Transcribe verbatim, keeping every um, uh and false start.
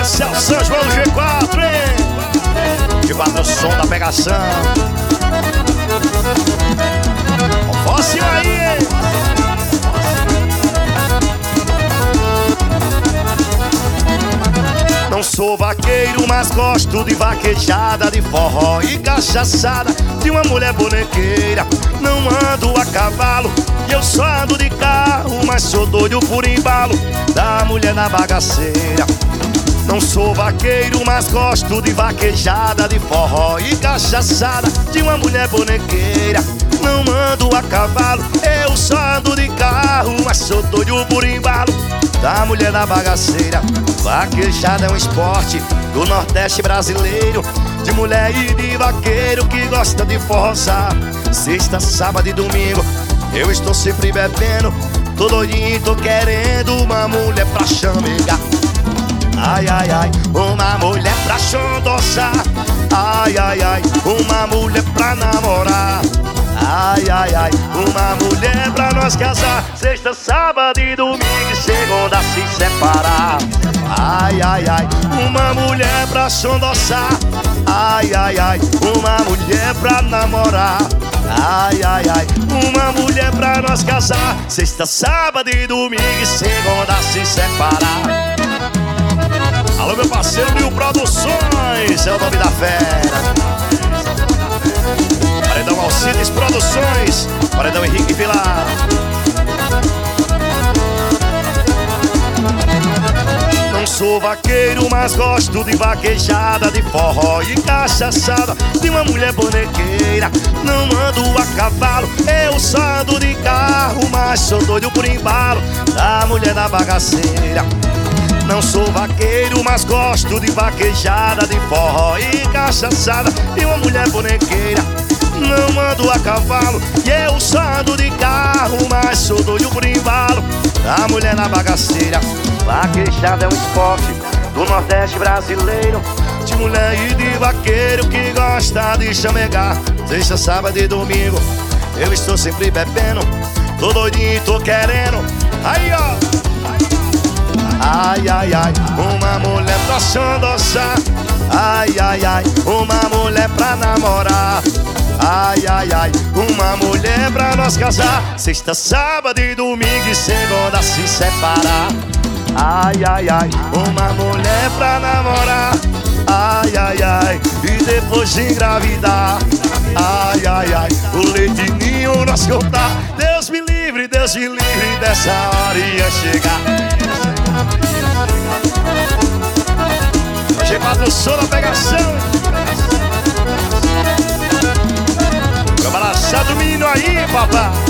Esse é o São João do G quatro, hein? G quatro é o som da pegação. Fóssil aí, hein? Não sou vaqueiro, mas gosto de vaquejada, de forró e cachaçada, de uma mulher bonequeira. Não ando a cavalo e eu só ando de carro, mas sou doido por embalo da mulher na bagaceira. Não sou vaqueiro, mas gosto de vaquejada, de forró e cachaçada, de uma mulher bonequeira. Não ando a cavalo, eu só ando de carro, mas sou doido por embalo da mulher na bagaceira. Vaquejada é um esporte do Nordeste brasileiro, de mulher e de vaqueiro que gosta de forrozar. Sexta, sábado e domingo eu estou sempre bebendo, tô doidinho, tô querendo uma mulher pra chamegar. Ai, ai, ai, uma mulher pra chondoçar. Ai, ai, ai, uma mulher pra namorar. Ai, ai, ai, uma mulher pra nós casar. Sexta, sábado e domingo e segunda se separar. Ai, ai, ai, uma mulher pra chondoçar. Ai, ai, ai, uma mulher pra namorar. Ai, ai, ai, uma mulher pra nós casar. Sexta, sábado e domingo e segunda se separar. Alô, meu parceiro Mil Produções, é o nome da fera. Paredão Alcides Produções, Paredão Henrique Vilar. Não sou vaqueiro, mas gosto de vaquejada, de forró e cachaçada, de uma mulher bonequeira. Não ando a cavalo, eu só ando de carro, mas sou doido por embalo da mulher na bagaceira. Não sou vaqueiro, mas gosto de vaquejada, de forró e cachaçada, de uma mulher bonequeira. Não ando a cavalo e eu só ando de carro, mas sou doido por embalo da mulher na bagaceira. Vaquejada é um esporte do Nordeste brasileiro, de mulher e de vaqueiro que gosta de chamegar. Sexta, sábado e domingo eu estou sempre bebendo, tô doidinho, tô querendo. Aí, ó. Ai, ai, ai, uma mulher pra chondoçar. Ai, ai, ai, uma mulher pra namorar. Ai, ai, ai, uma mulher pra nós casar. Sexta, sábado e domingo e segunda se separar. Ai, ai, ai, uma mulher pra namorar. Ai, ai, ai, e depois de engravidar. Ai, ai, ai, o leitinho nós contar. Deus me livre, Deus me livre, dessa hora ia chegar. G quatro, som da pegação. Meu balançado menino aí, papai.